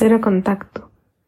Cero contacto.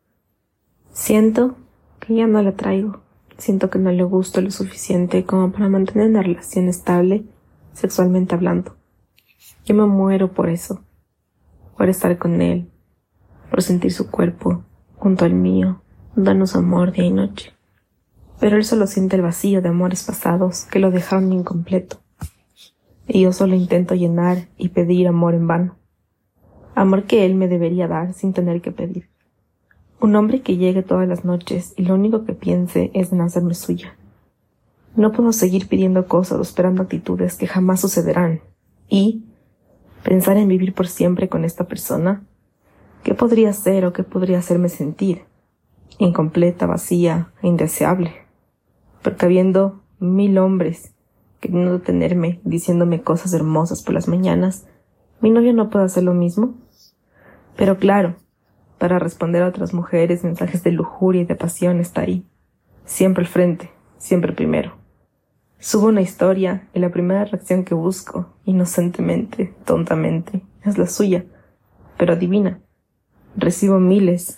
Siento que ya no la traigo. Siento que no le gusto lo suficiente como para mantener una relación estable, sexualmente hablando. Yo me muero por eso, por estar con él, por sentir su cuerpo junto al mío, darnos amor día y noche. Pero él solo siente el vacío de amores pasados que lo dejaron incompleto. Y yo solo intento llenar y pedir amor en vano. Amor que él me debería dar sin tener que pedir. Un hombre que llegue todas las noches y lo único que piense es en hacerme suya. No puedo seguir pidiendo cosas o esperando actitudes que jamás sucederán. Y pensar en vivir por siempre con esta persona, ¿qué podría ser o qué podría hacerme sentir? Incompleta, vacía e indeseable. Porque habiendo 1000 hombres queriendo tenerme, diciéndome cosas hermosas por las mañanas, ¿mi novio no puede hacer lo mismo? Pero claro, para responder a otras mujeres mensajes de lujuria y de pasión está ahí, siempre al frente, siempre primero. Subo una historia y la primera reacción que busco, inocentemente, tontamente, es la suya, pero adivina, recibo miles,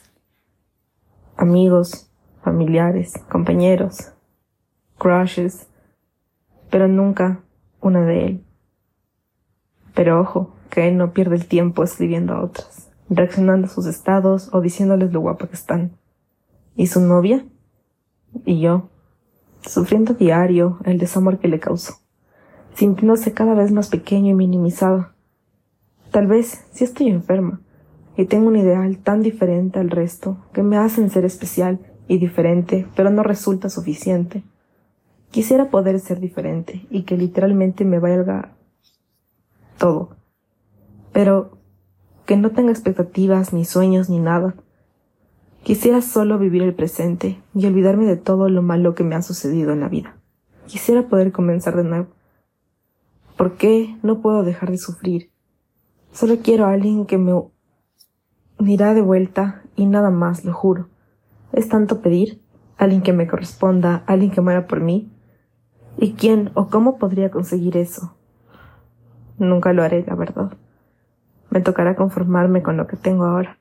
amigos, familiares, compañeros, crushes, pero nunca una de él. Pero ojo, que él no pierde el tiempo escribiendo a otras, reaccionando a sus estados o diciéndoles lo guapa que están. ¿Y su novia? Y yo, sufriendo diario el desamor que le causó, sintiéndose cada vez más pequeño y minimizado. Tal vez sí estoy enferma y tengo un ideal tan diferente al resto que me hacen ser especial y diferente, pero no resulta suficiente. Quisiera poder ser diferente y que literalmente me valga todo, pero que no tenga expectativas, ni sueños, ni nada. Quisiera solo vivir el presente y olvidarme de todo lo malo que me ha sucedido en la vida. Quisiera poder comenzar de nuevo. ¿Por qué no puedo dejar de sufrir? Solo quiero a alguien que me unirá de vuelta y nada más, lo juro. Es tanto pedir, alguien que me corresponda, alguien que muera por mí. ¿Y quién o cómo podría conseguir eso? Nunca lo haré, la verdad. Me tocará conformarme con lo que tengo ahora.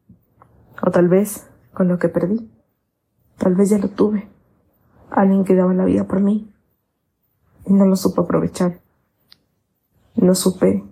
O tal vez con lo que perdí. Tal vez ya lo tuve. Alguien que daba la vida por mí. Y no lo supo aprovechar. No supe